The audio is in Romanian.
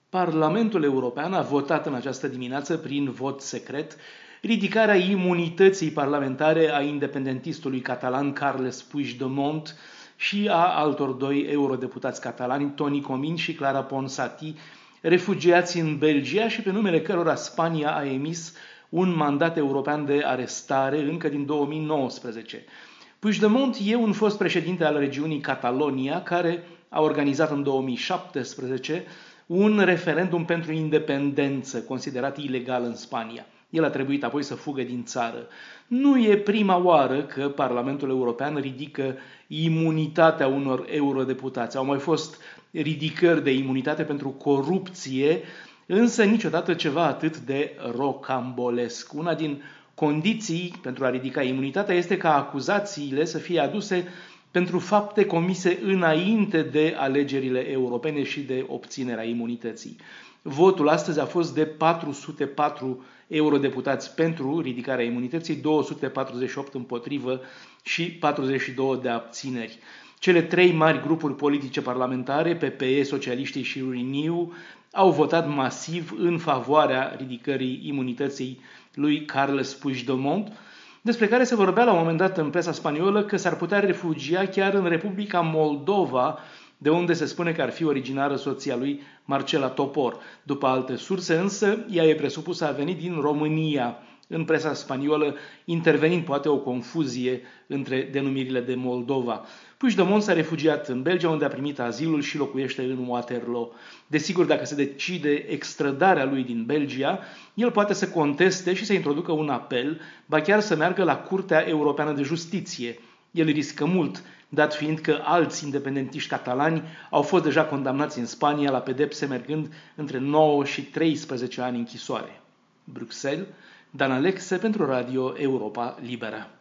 Parlamentul European a votat în această dimineață, prin vot secret, ridicarea imunității parlamentare a independentistului catalan Carles Puigdemont și a altor doi eurodeputați catalani, Toni Comín și Clara Ponsatí, refugiați în Belgia și pe numele cărora Spania a emis un mandat european de arestare încă din 2019. Puigdemont e un fost președinte al regiunii Catalonia, care a organizat în 2017 un referendum pentru independență, considerat ilegal în Spania. El a trebuit apoi să fugă din țară. Nu e prima oară că Parlamentul European ridică imunitatea unor eurodeputați. Au mai fost ridicări de imunitate pentru corupție, însă niciodată ceva atât de rocambolesc. Una din condiții pentru a ridica imunitatea este ca acuzațiile să fie aduse pentru fapte comise înainte de alegerile europene și de obținerea imunității. Votul astăzi a fost de 404 eurodeputați pentru ridicarea imunității, 248 împotrivă și 42 de abțineri. Cele trei mari grupuri politice parlamentare, PPE, Socialiștii și Renew, au votat masiv în favoarea ridicării imunității lui Carles Puigdemont, despre care se vorbea la un moment dat în presa spaniolă că s-ar putea refugia chiar în Republica Moldova, de unde se spune că ar fi originară soția lui, Marcela Topor. După alte surse însă, ea e presupusă a venit din România. În presa spaniolă, intervenind poate o confuzie între denumirile de Moldova. Puigdemont s-a refugiat în Belgia, unde a primit azilul și locuiește în Waterloo. Desigur, dacă se decide extradarea lui din Belgia, el poate să conteste și să introducă un apel, ba chiar să meargă la Curtea Europeană de Justiție. El riscă mult, dat fiind că alți independentiști catalani au fost deja condamnați în Spania la pedepse mergând între 9 și 13 ani închisoare. Bruxelles, Dan Alexe pentru Radio Europa Liberă.